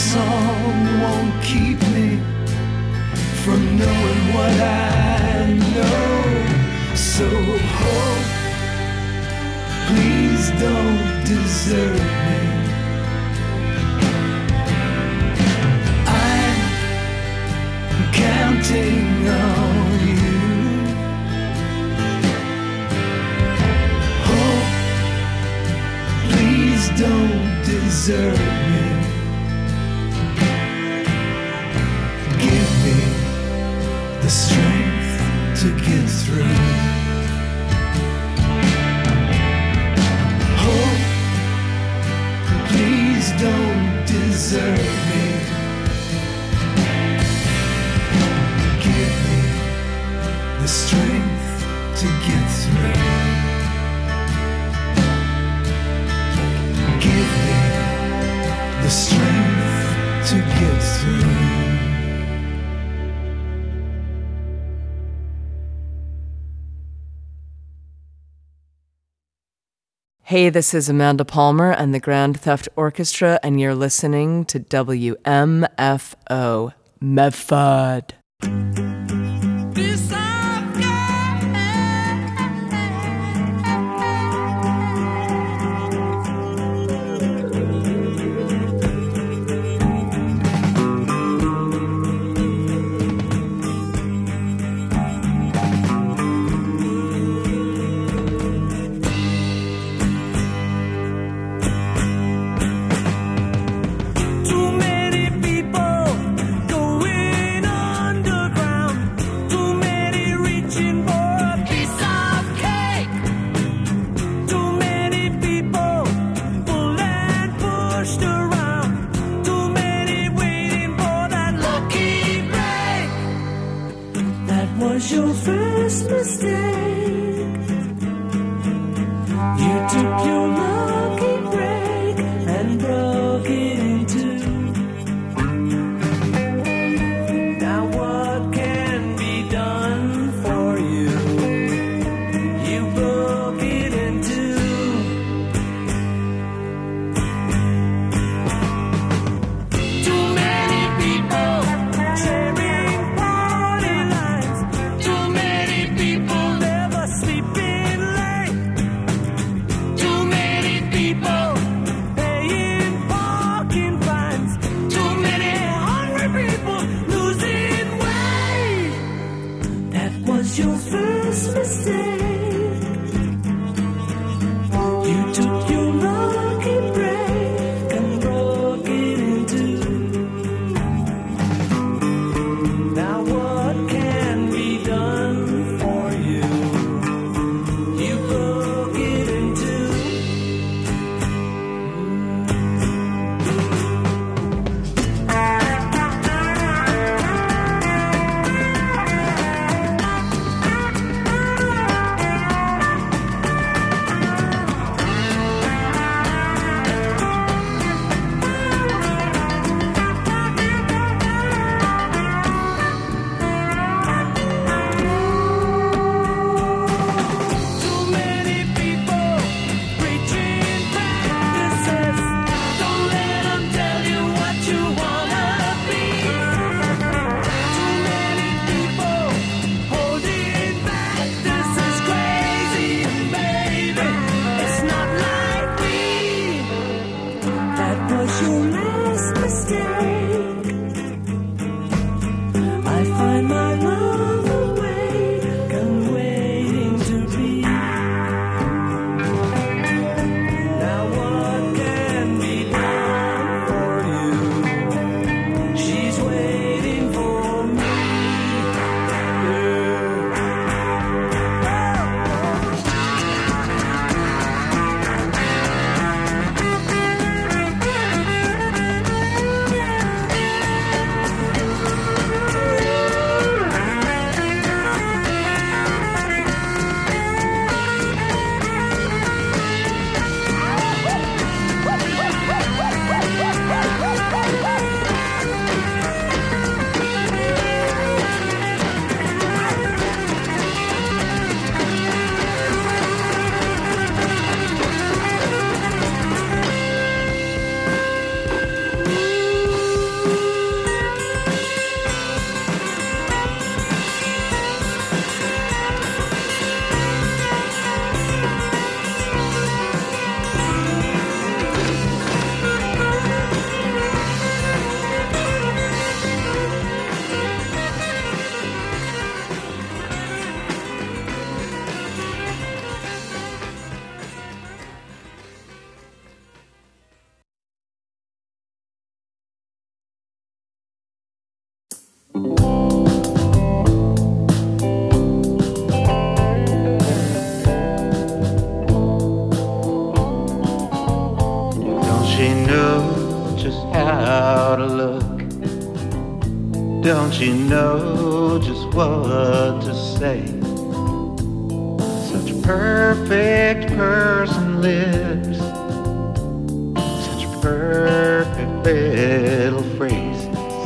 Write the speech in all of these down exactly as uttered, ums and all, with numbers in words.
song won't keep me from knowing what I know. So hope, please don't desert me. I'm counting on you. Hope, please don't desert me. Give me the strength to get through. Hope, please don't desert me. Give me the strength to get through. Give me the strength to get through. Hey, this is Amanda Palmer and the Grand Theft Orchestra, and you're listening to W M F O, Medford. Your first mistake. You took your lucky break and broke it in two. Now what can be done for you? You broke it in two. Too many people sharing party lines. Too many people never she know just how to look? Don't you know just what to say? Such perfect person lips, such perfect little phrases.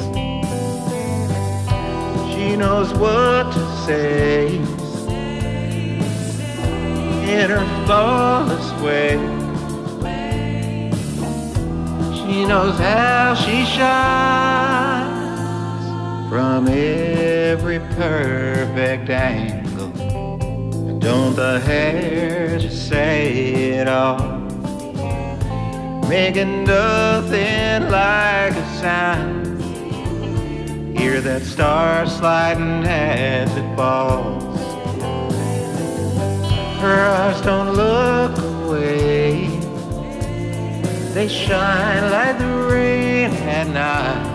She knows what to say in her flawless way. She knows how she shines from every perfect angle. Don't the hair just say it all, making nothing like a sound? Hear that star sliding as it falls. Her eyes don't look away, they shine like the rain at night.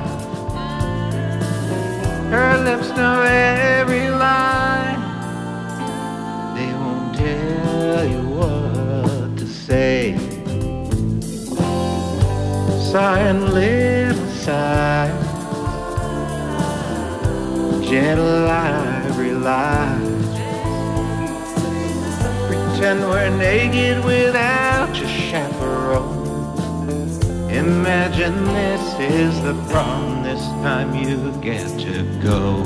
Her lips know every line, they won't tell you what to say. Sighing little sighs, gentle ivory lies. Pretend we're naked without your chaperone. Imagine this is the prom, this time you get to go.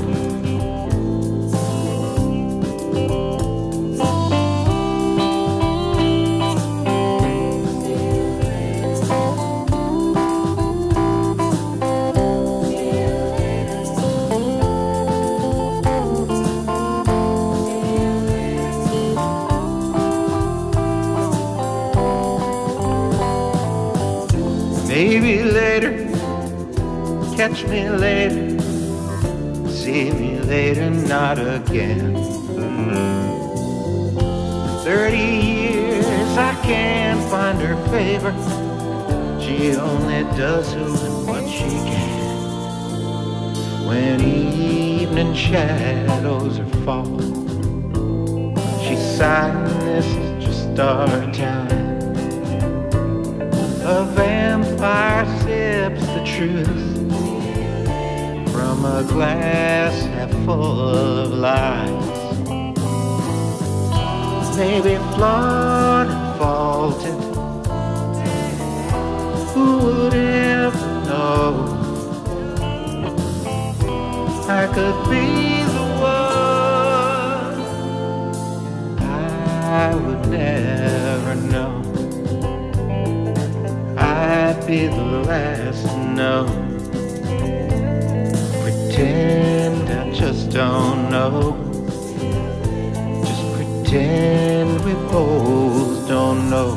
Maybe later, catch me later, see me later, not again. Thirty years I can't find her favor, she only does who and what she can. When evening shadows are falling, she's sighing, this is just our time. A vampire sips the truth from a glass half full of lies. Maybe flawed and faulted, who would ever know? I could be the one I would never know. I'd be the last to know. Pretend I just don't know. Just pretend we both don't know.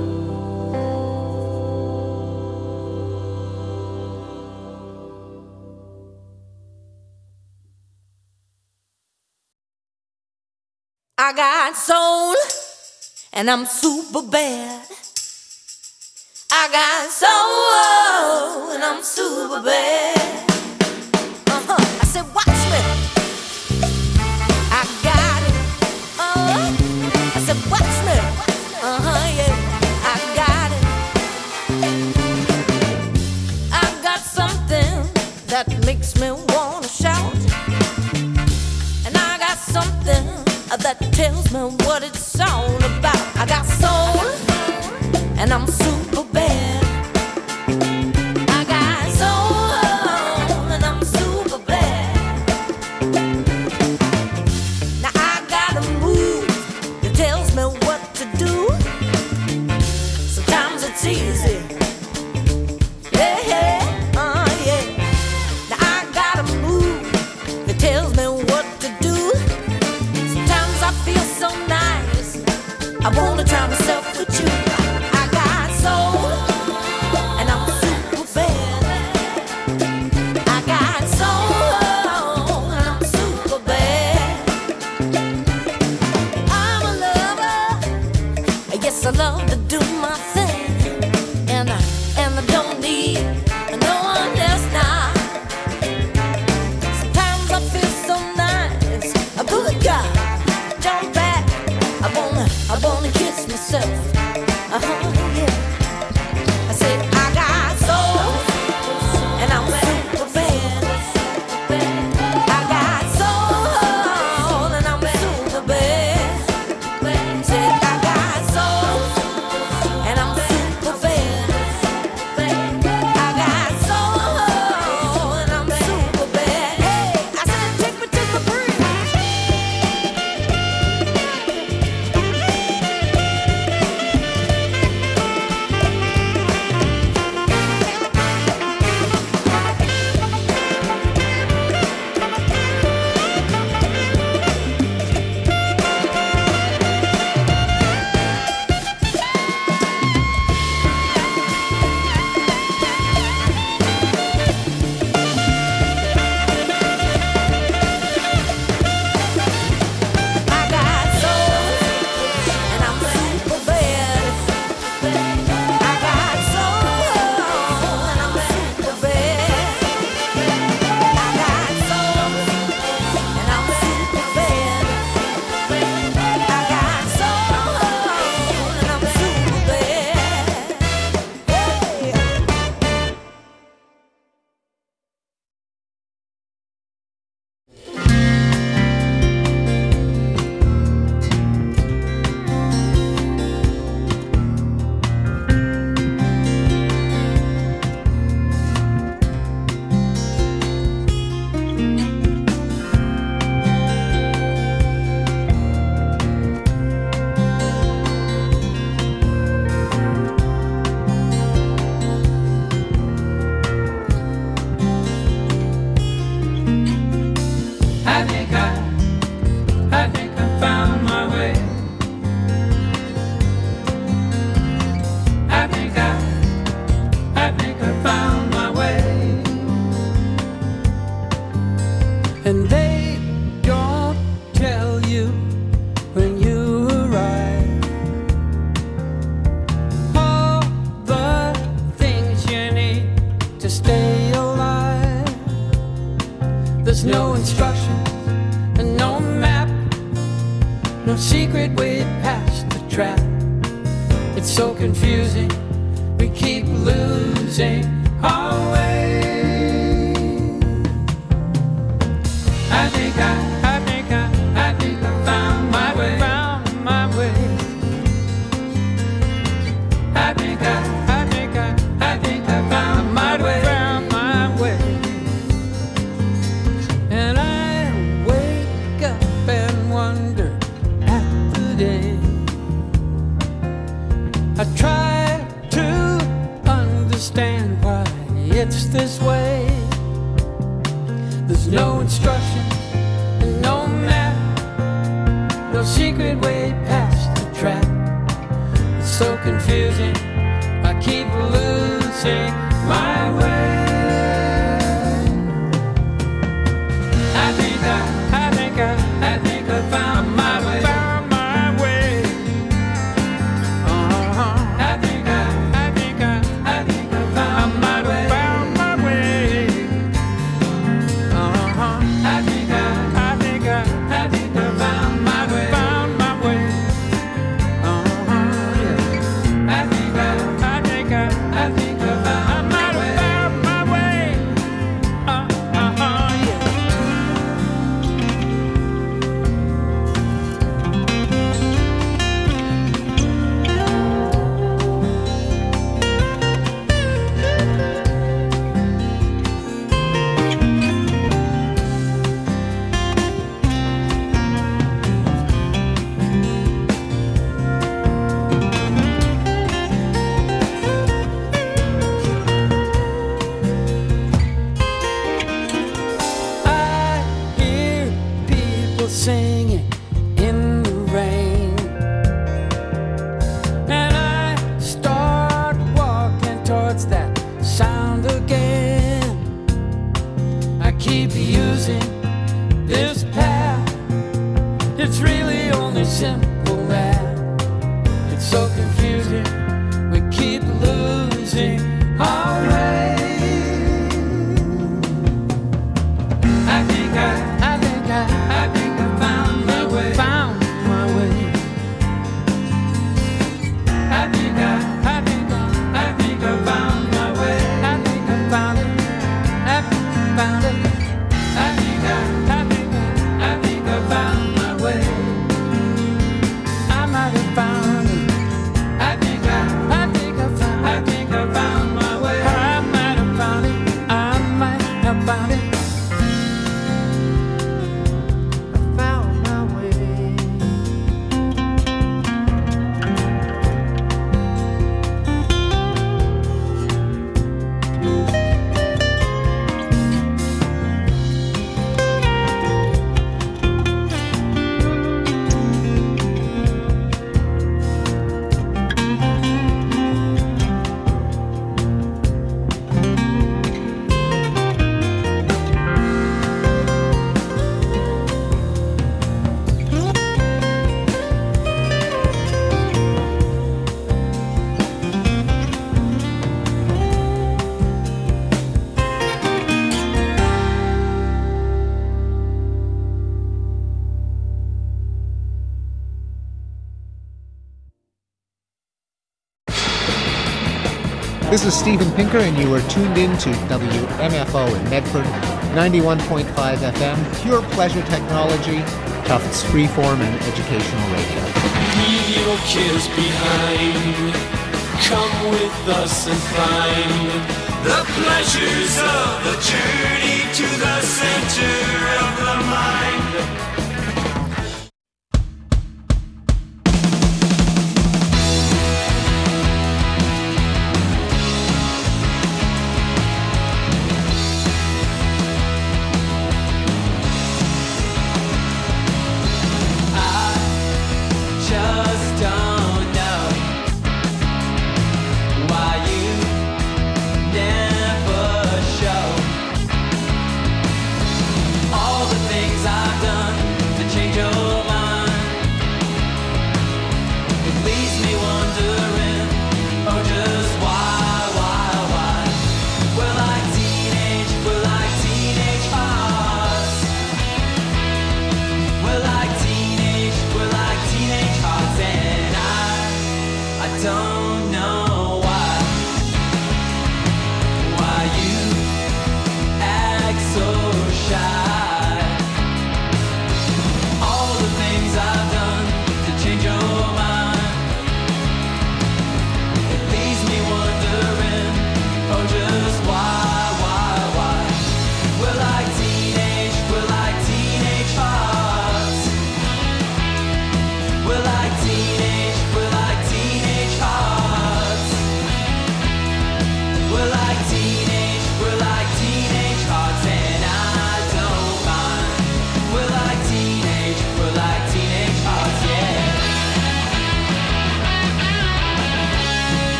I got soul and I'm super bad. I got soul and I'm super bad. Uh-huh. I said, watch me. I got it. Uh-huh. I said, watch me. Uh-huh, yeah. I got it. I got something that makes me wanna shout. And I got something that tells me what it's all about. I got soul and I'm super bad. I got soul and I'm super bad. Now I got a move that tells me what to do. Sometimes it's easy. Yeah, yeah, uh, yeah. Now I got a move that tells me what to do. Sometimes I feel so nice, I wanna try myself with you. I love to do my thing, and There's no instructions and no map, no secret way past the trap. It's so confusing, we keep losing our way. I think I, I think I, I think I found my way, found my way. I think I, I think I, I think I found my way, found my way. And I wake up and wonder at the day. I try to understand why it's this way. There's no instructions and no map, no secret way past the trap. It's so confusing, I keep losing my way. I think I, I think I, I think I found my way, found my way. Uh-huh. I think I, I think I, I think I found my way, found my way. Uh-huh. I think I, I think I, I think I found my way, found my way. Uh-huh. Yeah. I think I, I think I, I think I found my way, found my way. Uh-huh. Yeah. I hear people singing in the rain, and I start walking towards that sound again. I keep using this path, it's really only simple math. It's so confusing, we keep losing our way. I think I, I think I, I think I found my way, found my way. I think I, I think I, I think I found my way. I think I found it, I found it. I think I, I think I, I think I found my way. I might have found it. I think I, I think I found, I think I found my way. I might have found it. I might have found it. I found my way. This is Steven Pinker, and you are tuned in to W M F O in Medford, ninety-one point five F M, pure pleasure technology, Tufts freeform and educational radio. Leave your cares behind. Come with us and find the pleasures of the journey to the center of the mind. Just don't know why you never show all the things I've done.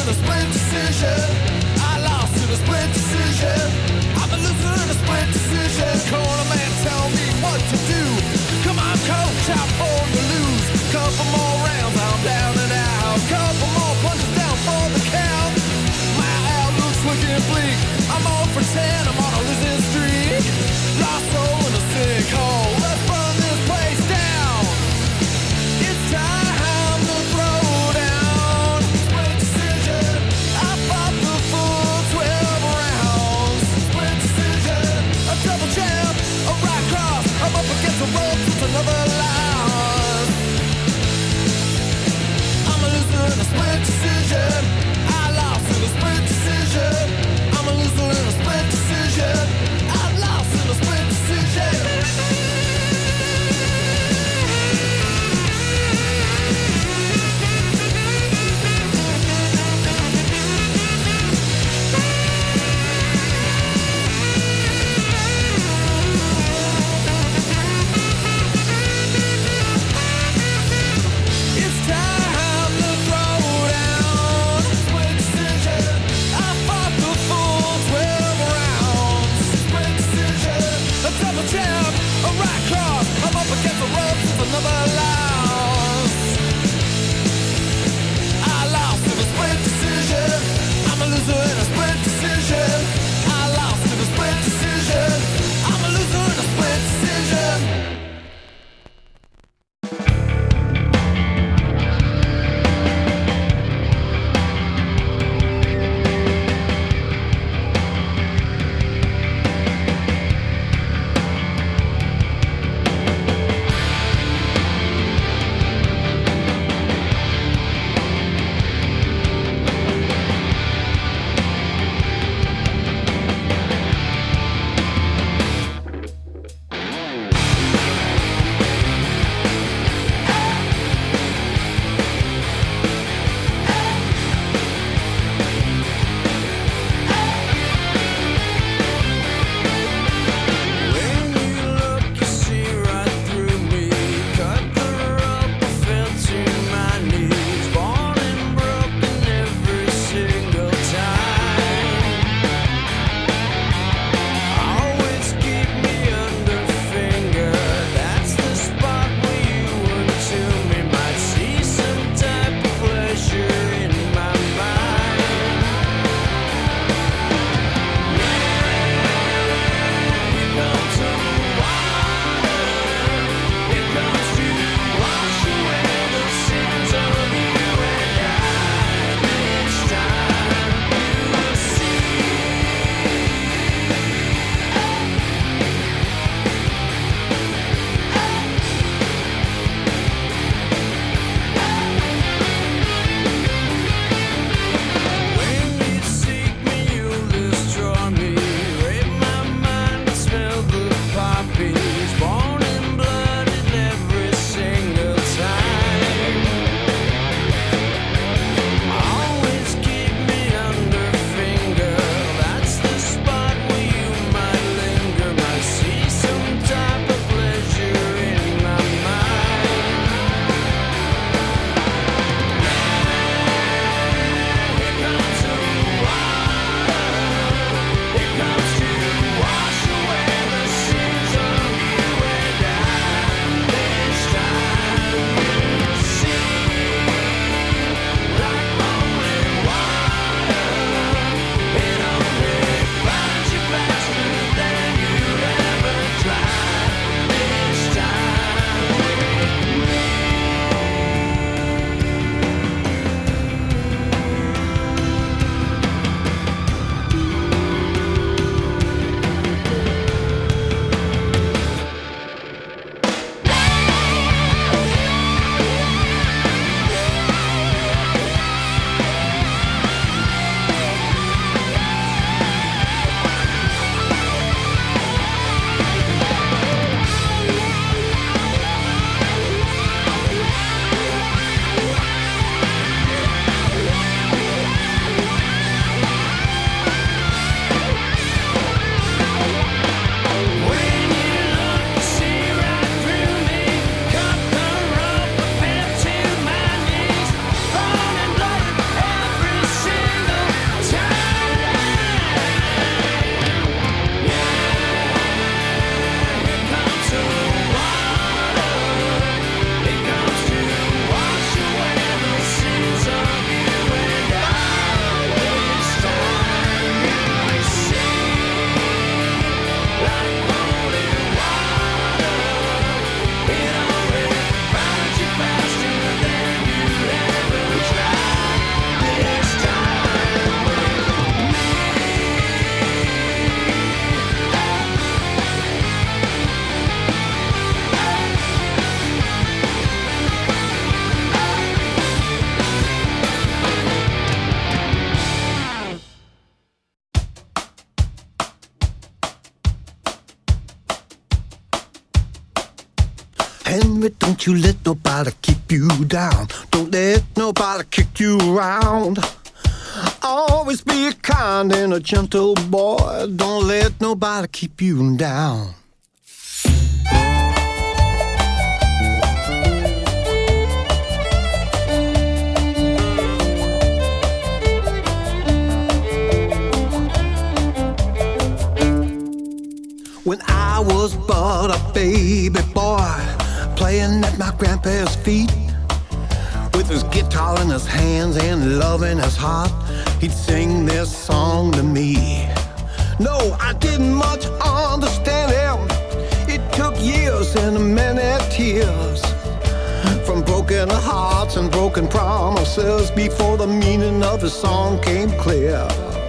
in a split decision. I lost in a split decision. I'm a loser in a split decision. Corner man, tell me what to do. Come on, coach, I'm born to lose. Couple more rounds, I'm down and out. Couple more punches down for the count. My outlook's looking bleak. I'm all for ten, I'm on a losing streak. Lost soul in a sinkhole. Let's burn this place down. It's time to throw down. Split decision. I fought the full twelve rounds. Split decision. A double jab, a right cross. I'm up against the ropes, it's another loss. I'm a loser in a split decision. I lost in a split decision. I'm a loser in a split decision. I lost in a split decision. It's time to throw down. Henry, don't you let nobody keep you down. Don't let nobody kick you around. Always be a kind and a gentle boy. Don't let nobody keep you down. When I was but a baby boy, playing at my grandpa's feet, with his guitar in his hands and love in his heart, he'd sing this song to me. No, I didn't much understand him. It took years and many tears, from broken hearts and broken promises, before the meaning of his song came clear.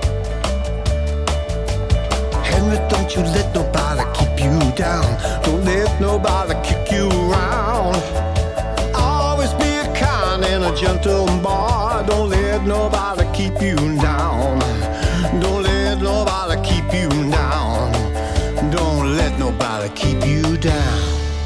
Henry, don't you let nobody keep you down. Don't let nobody kick you around. Always be a kind and a gentle boy. Don't let nobody keep you down. Don't let nobody keep you down. Don't let nobody keep you down.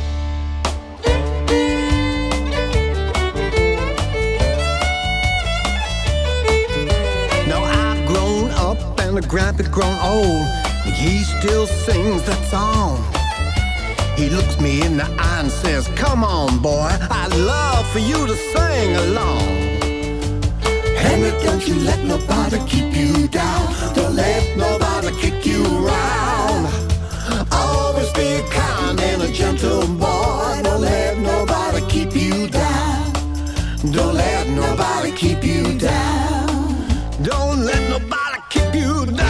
Now I've grown up and the grandpa's grown old. He still sings that song. He looks me in the eye and says, come on, boy, I'd love for you to sing along. Henry, don't you let nobody keep you down. Don't let nobody kick you around. Always be kind and a gentle boy. Don't let nobody keep you down. Don't let nobody keep you down. Don't let nobody keep you down.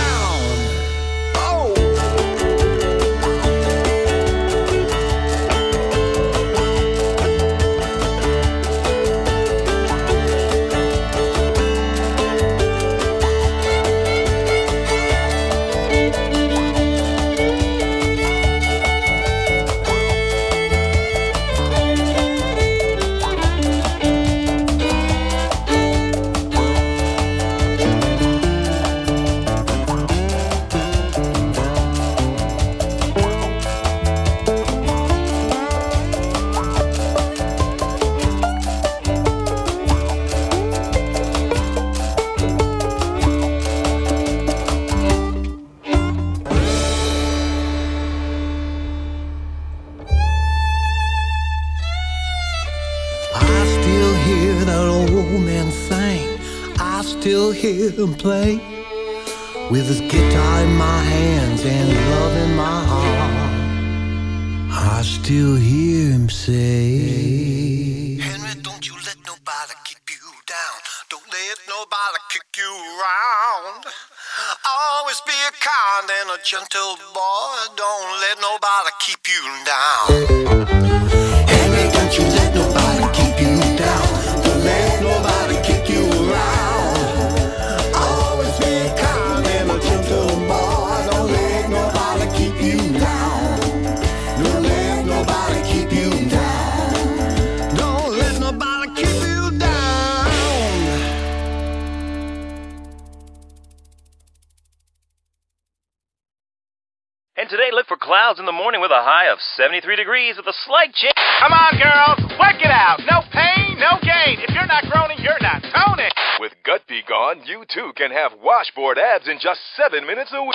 Hear him play with his guitar in my hands and love in my heart. I still hear him say, Henry, don't you let nobody keep you down. Don't let nobody kick you around. Always be a kind and a gentle boy. Don't let nobody keep you down. Henry, don't you let nobody keep you down. Don't let nobody kick you around. And today, look for clouds in the morning with a high of seventy-three degrees with a slight chance. Come on, girls, work it out. No pain, no gain. If you're not groaning, you're not toning. With Gut Be Gone, you too can have washboard abs in just seven minutes a week.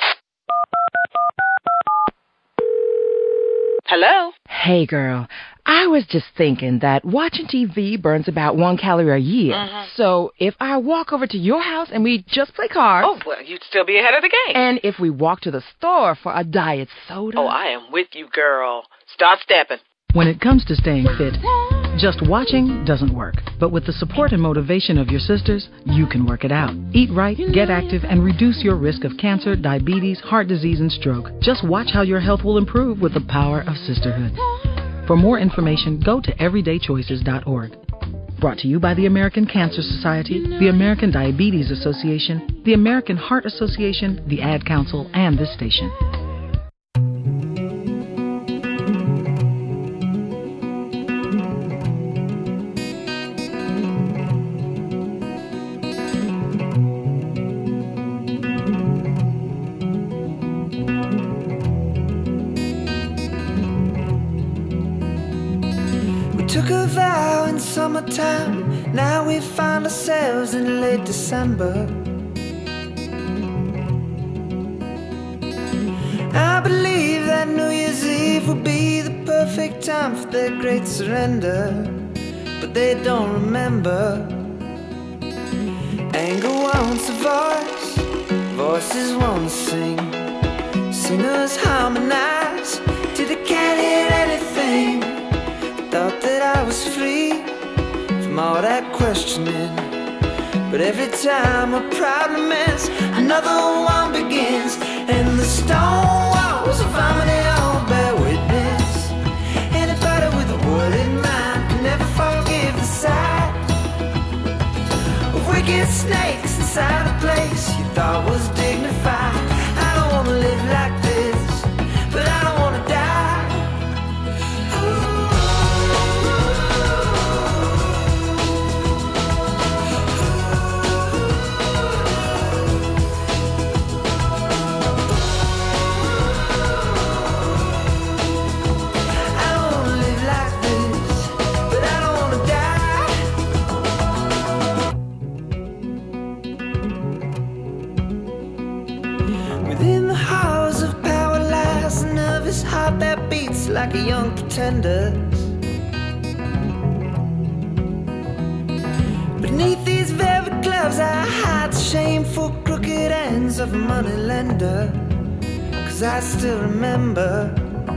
Hello? Hey, girl. I was just thinking that watching T V burns about one calorie a year. Mm-hmm. So if I walk over to your house and we just play cards... Oh, well, you'd still be ahead of the game. And if we walk to the store for a diet soda... Oh, I am with you, girl. Start stepping. When it comes to staying fit, just watching doesn't work. But with the support and motivation of your sisters, you can work it out. Eat right, get active, and reduce your risk of cancer, diabetes, heart disease, and stroke. Just watch how your health will improve with the power of sisterhood. For more information, go to everyday choices dot org. Brought to you by the American Cancer Society, the American Diabetes Association, the American Heart Association, the Ad Council, and this station. summertime. Now we find ourselves in late December. I believe that New Year's Eve will be the perfect time for their great surrender, but they don't remember. Anger wants a voice, voices want to sing. Singers harmonize till they can't hear anything. Thought that I was free from all that questioning, but every time a problem ends, another one begins. And the stone walls of harmony all bear witness. Anybody with a word in mind can never forgive the sight of wicked snakes inside a place you thought was dignified. I don't wanna live like this, but I don't wanna die. Heart that beats like a young pretender's. Beneath these velvet gloves I hide the shameful crooked ends of a money lender. Cause I still remember.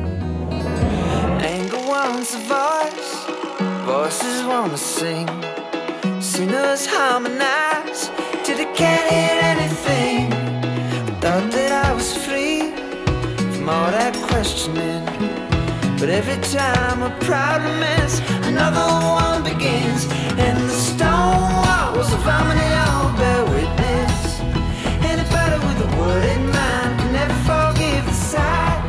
Anger wants a voice, voices wanna sing. Singers harmonize till they can't hear anything. Thought that I was free from all that questioning, but every time a problem ends, another one begins. And the stone walls of harmony all bear witness. Anybody with a word in mind can never forgive the sight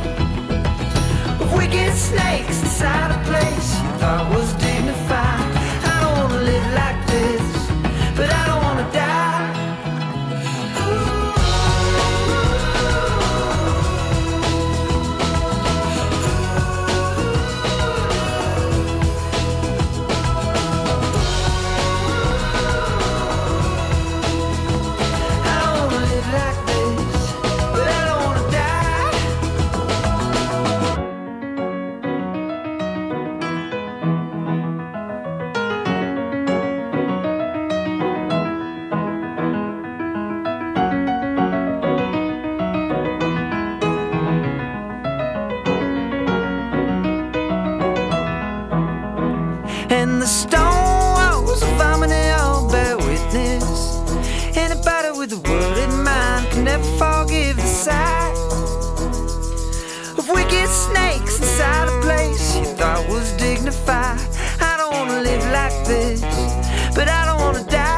of wicked snakes inside a place you thought was dignified. I don't wanna live like this, but I don't wanna die. And the stone walls of harmony all bear witness. Anybody with a word in mind can never forgive the sight of wicked snakes inside a place you thought was dignified. I don't wanna live like this, but I don't wanna die.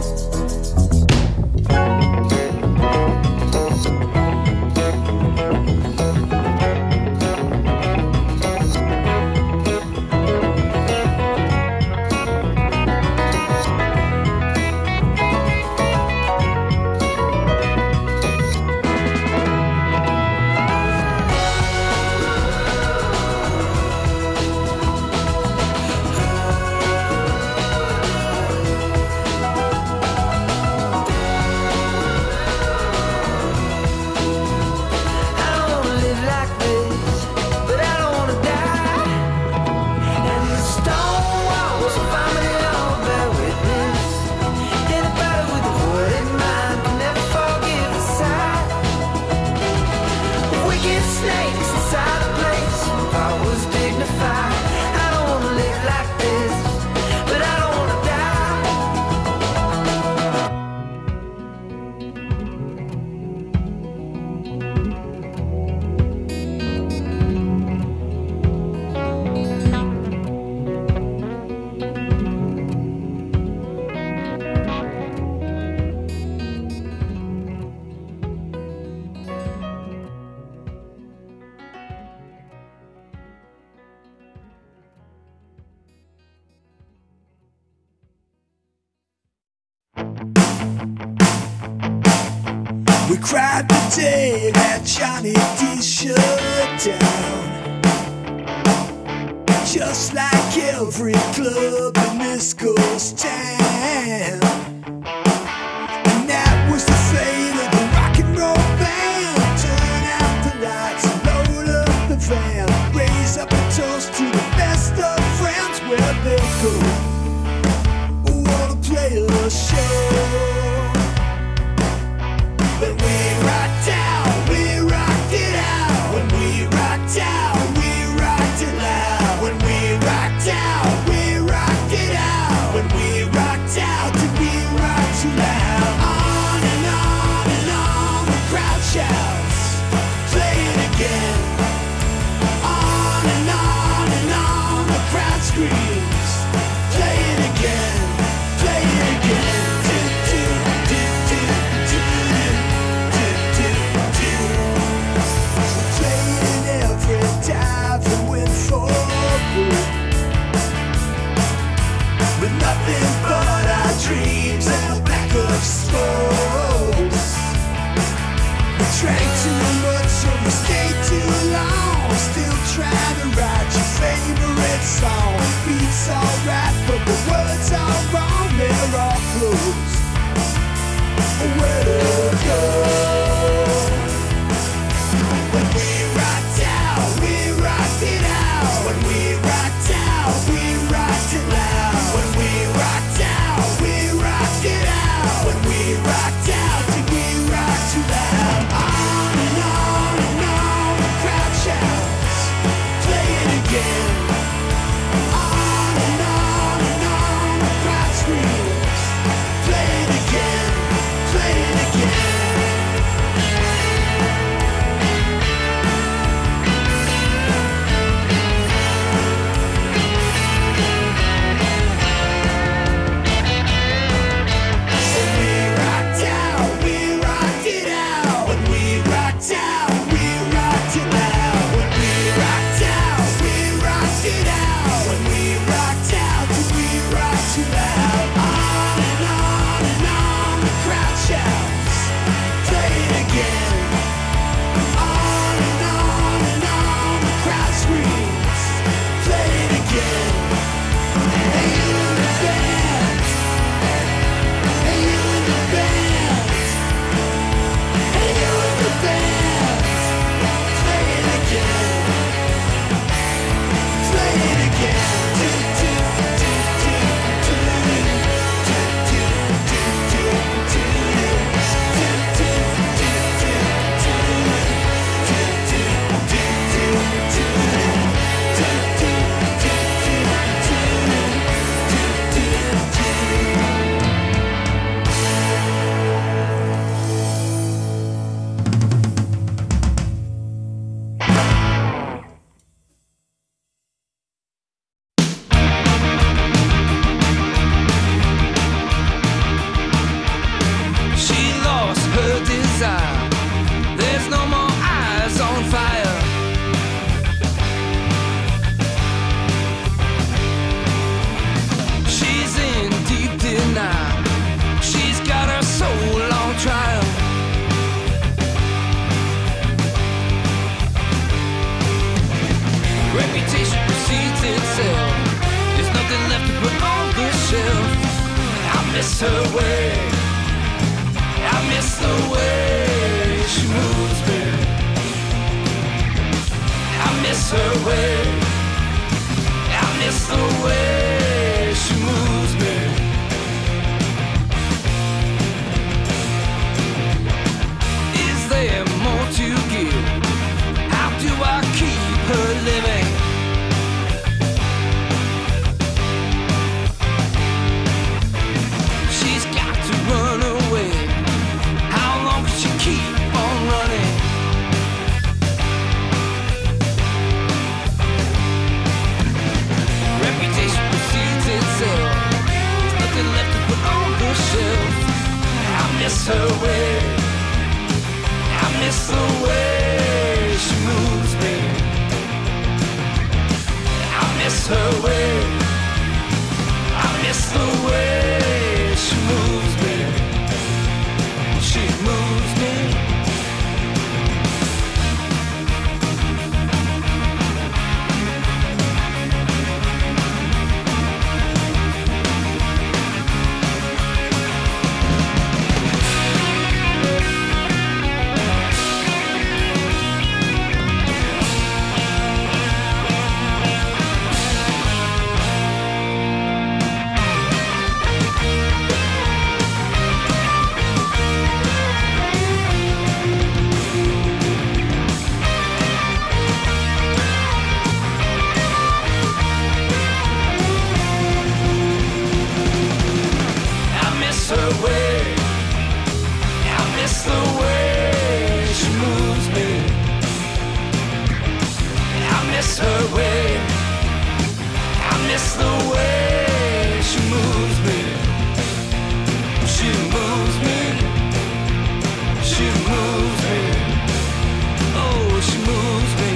We cried the day that Johnny D shut down. just like every club in this ghost town. And that was the fate of the rock and roll band. Turn out the lights and load up the van. Raise up a toast to the best of friends. Where they go, wanna play a show. When we rocked out, we rocked it out. When we rocked out, we rocked it loud. When we rocked out, we rocked it out. When we rocked out, did we rock too loud? On and on and on, the crowd shouts, play it again. On and on and on, the crowd screams, play it again, play it again. Do, do, do, do, do, do, do, do. Played it every dive and went for good. With nothing but our dreams and a pack of smokes. We drank too much so we stayed too long. Still trying to write your favorite song. Beats alright, but the words are wrong. They're all closed. Where to go? When we rocked out, we rocked it out. When we rocked out, we rocked it loud. When we rocked out, we rocked it out. When we rocked out, did we rock too loud? On and on and on, the crowd shouts, play it again. On and on and on, the crowd screams, play it again, play it again. When we rocked out, we rocked it out. When we rocked out, we rocked it loud. When we rocked out, we rocked it out. When we rocked out, did we rock too loud? On and on and on, the crowd shouts, play it again. On and on and on, the crowd screams, play it again. Hey, you in the band. Hey, you in the band. Hey, you in the band. Play it again. Play it again. Do, do, do, do, do, do, do, do, do, do, do, She lost her desire. There's no more eyes on fire. She's in deep denial. She's got her soul on trial. Reputation precedes itself. There's nothing left to put on the shelf. I miss her way. I miss the way she moves me. I miss her way. I miss the way she moves me. Is there more to give? How do I keep her living? She's got to run away. How long can she keep on running? Reputation precedes itself. There's nothing left to put on the shelf. I miss her way. I miss the way she moves me. I miss her way. I miss the way she moves me. She moves me. miss her way. I miss the way she moves me. I miss her way. I miss the way she moves me. She moves me. She moves me. Oh, she moves me.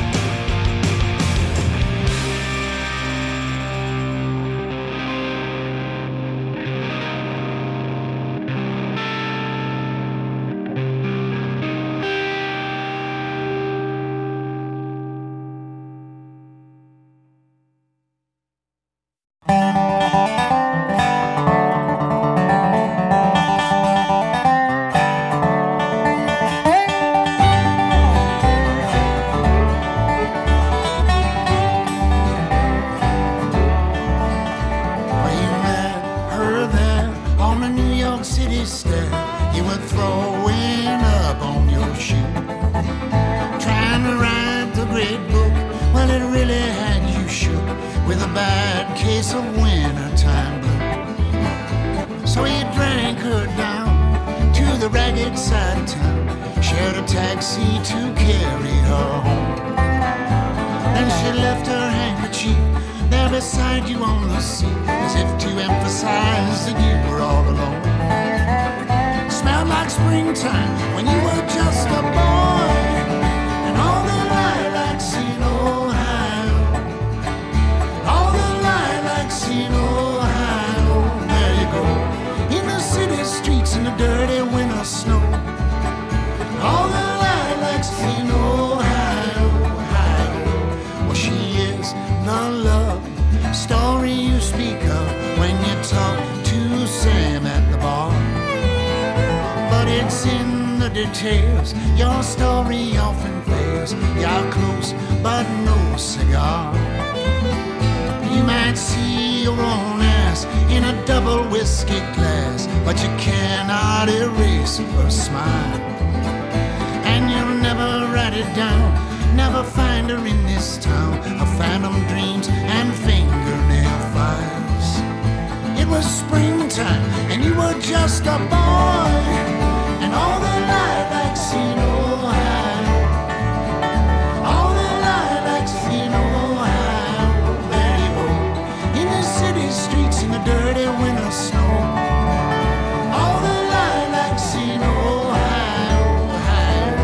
Your story often fails. You're close, but no cigar. You might see your own ass in a double whiskey glass, but you cannot erase her smile. And you'll never write it down, never find her in this town of phantom dreams and fingernail files. It was springtime, and you were just a boy, and all the lilacs in Ohio, all the lilacs in Ohio. There you go, in the city streets in the dirty winter snow. All the lilacs in Ohio, Ohio.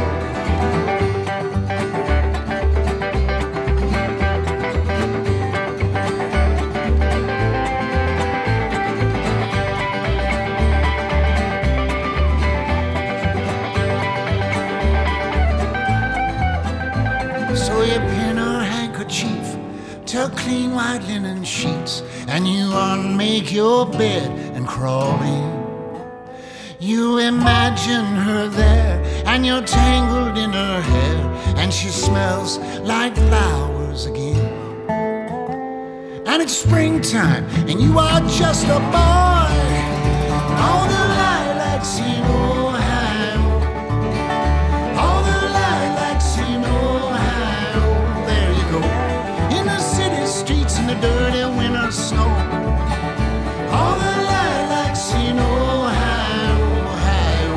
So you pin her handkerchief to clean white linen sheets, and you unmake your bed and crawl in. You imagine her there, and you're tangled in her hair, and she smells like flowers again. And it's springtime, and you are just a boy. All the lilacs in Ohio, all the lilacs in Ohio. There you go, in the city streets in the dirty winter snow. All the lilacs in Ohio, Ohio.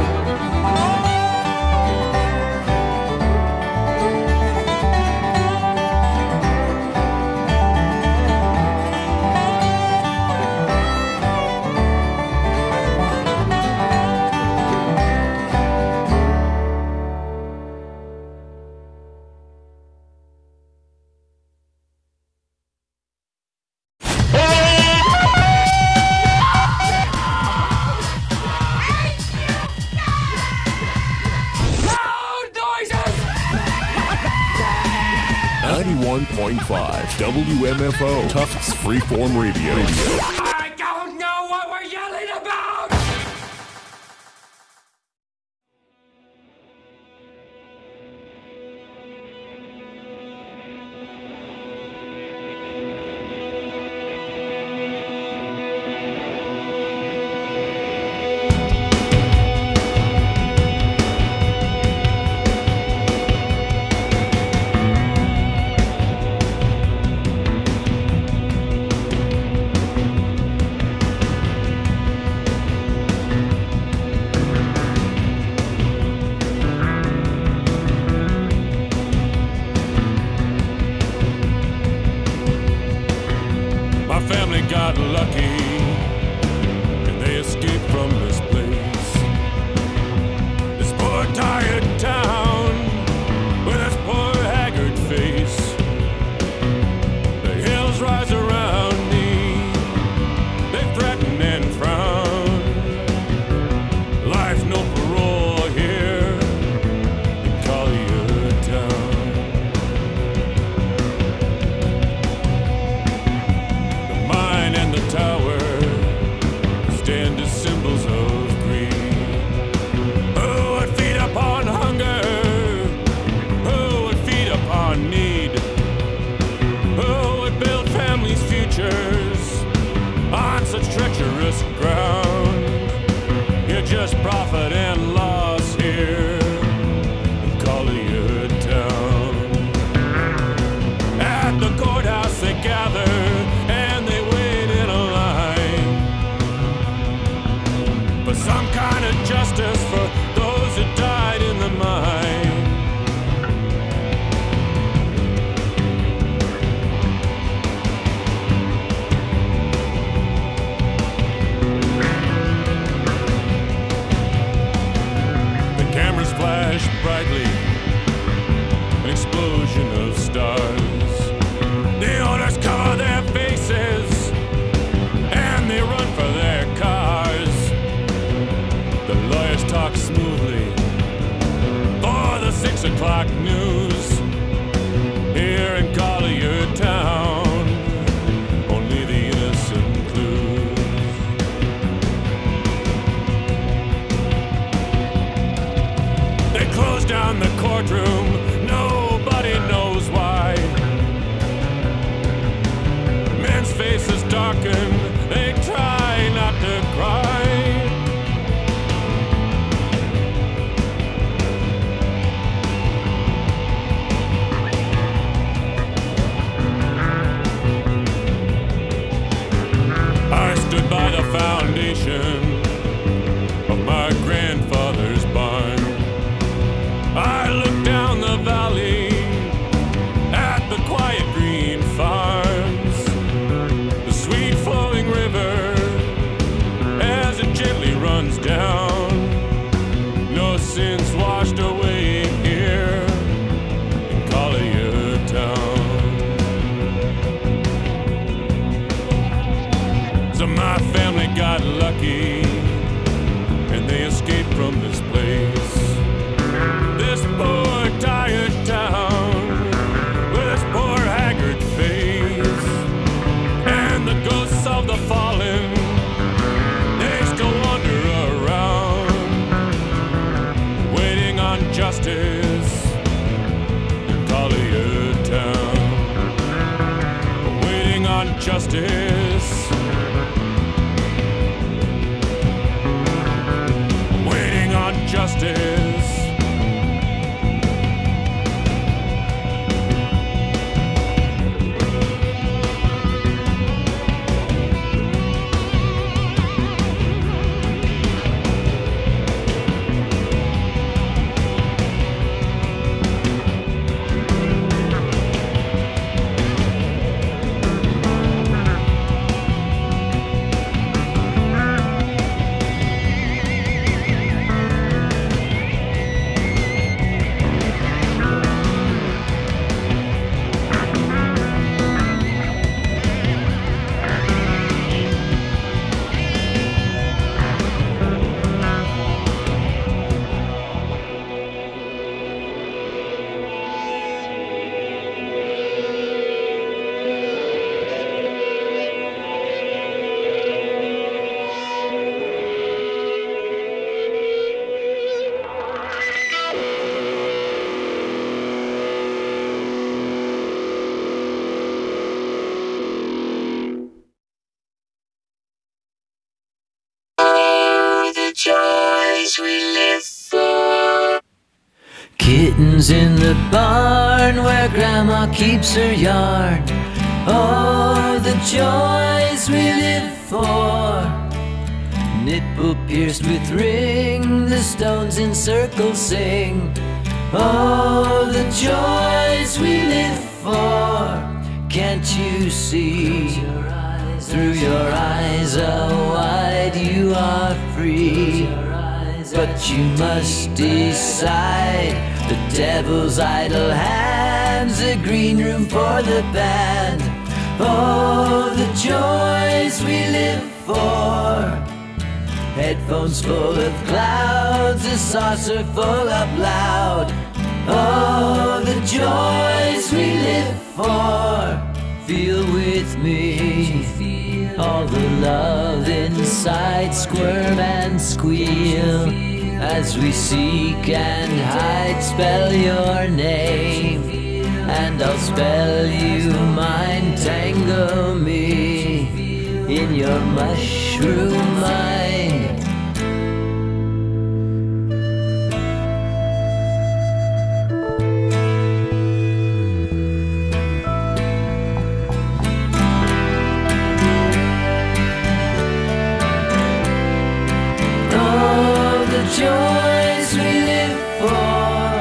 ninety-one point five W M F O Tufts Freeform Radio. I don't know what we're yelling about! got lucky and they escaped from this place. This poor tired town with its poor haggard face. The hills rise around me, they threaten and frown. Life no parole here in Collier Town. The mine and the tower stand as symbols of greed. Who would feed upon hunger? Who would feed upon need? Who would build families' futures on such treacherous ground? You're just profit and loss here in Collier Town. At the courthouse they gather and they wait in a line for some kind of justice for those who died in the mine. The cameras flash brightly, an explosion of stars. The owners cover their faces and they run for their cars. The lawyers talk smoothly for the six o'clock news. Here in Collier Town, only the innocent lose. They close down the courtroom, nobody knows why. Men's faces darken, they try not to cry. I stood by the foundation of my grandfather's barn. I looked down the valley at the quiet green farms, the sweet flowing river as it gently runs down. No sins washed away here in Collier Town. So my family got lucky and they escaped from this place. This poor tired town with its poor haggard face, and the ghosts of the fallen, they still wander around, waiting on justice in Collier Town, waiting on justice, waiting on justice. joys we live for. Kittens in the barn where Grandma keeps her yarn. Oh, the joys we live for. Nipple pierced with ring, the stones in circles sing. Oh, the joys we live for. Can't you see? through your eyes are wide, you are free. But you must decide. The devil's idle hands, a green room for the band. Oh, the joys we live for. Headphones full of clouds, a saucer full of loud. Oh, the joys we live for. Feel with me all the love inside, squirm and squeal as we seek and hide. Spell your name and I'll spell you mine. Tangle me in your mushroom mind. Joys we live for.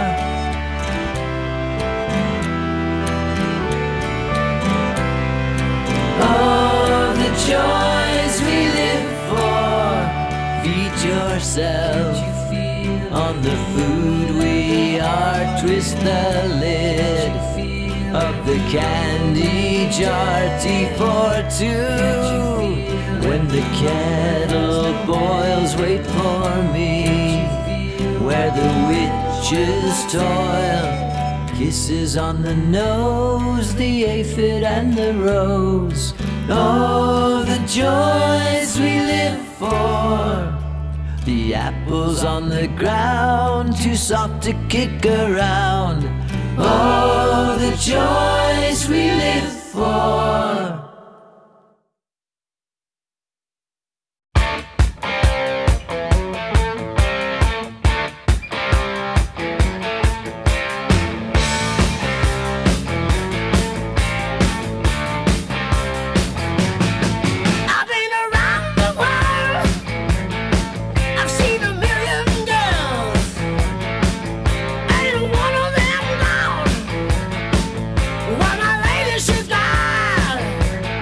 Oh, the joys we live for. Feed yourself on the food we are. Twist the lid of the candy jar. Tea for two. When the kettle boils, wait for me. Where the witches toil, kisses on the nose, the aphid and the rose. Oh, the joys we live for. The apples on the ground, too soft to kick around. Oh, the joys we live for. Well, my lady, she's gone.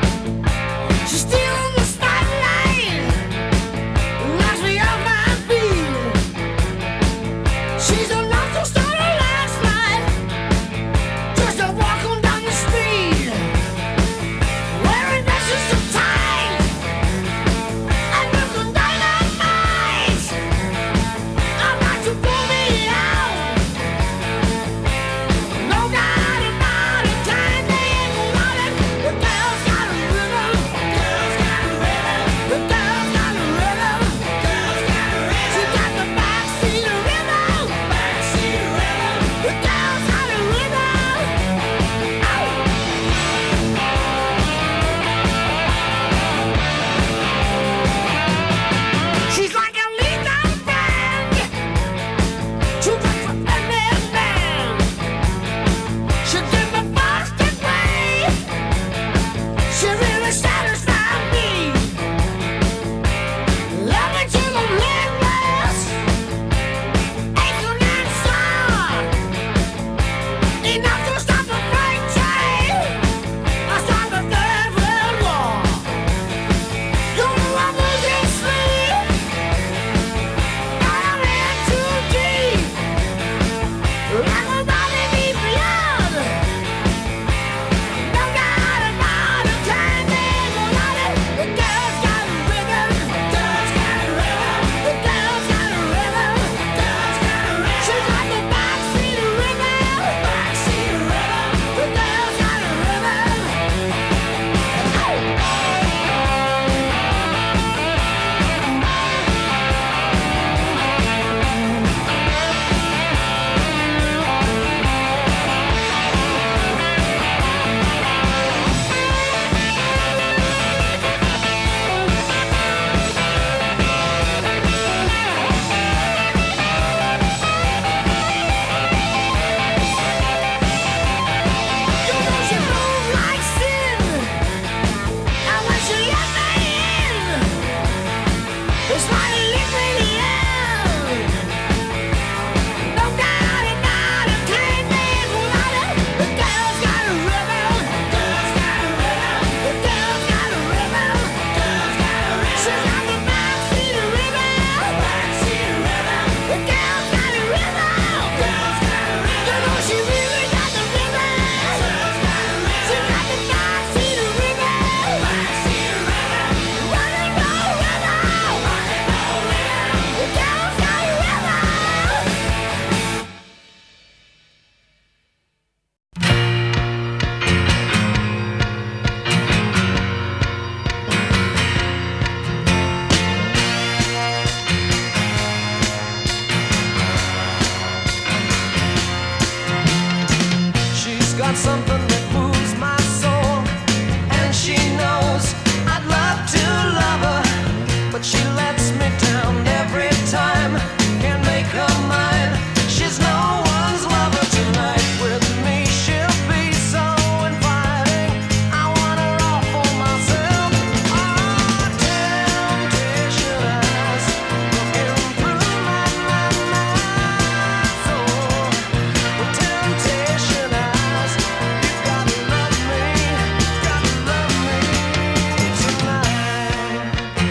find something that moves my soul. And she knows I'd love to love her, but she lets me down every time. Can't make her mine. She's no one's lover tonight. With me she'll be so inviting. I want her all for myself. Oh, temptation eyes looking through my, my, my soul. With temptation eyes, you gotta love me, gotta love me tonight.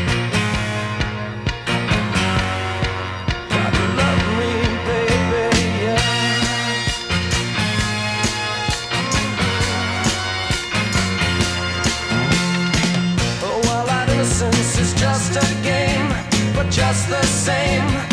Gotta love me, baby, yeah. Oh, well, our innocence is just a game, but just the same.